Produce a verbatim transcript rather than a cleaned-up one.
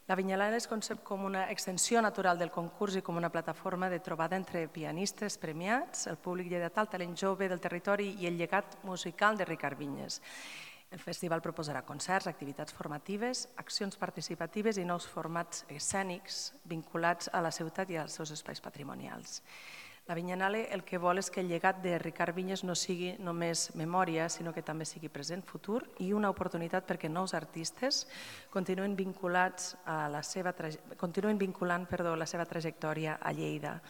La Vinyalada es concep com una extensió natural del concurs i com una plataforma de trobada entre pianistes premiats, el públic lleidatà, el talent jove del territori i el llegat musical de Ricard Vinyes. El festival proposarà concerts, activitats formatives, accions participatives i nous formats escènics vinculats a la ciutat i als seus espais patrimonials. La Vinyalada el que vol és que el llegat de Ricard Vinyes no sigui només memòria, sinó que també sigui present, futur i una oportunitat perquè nous artistes continuen vinculats a la seva continuen vinculant, perdó, la seva trajectòria a Lleida.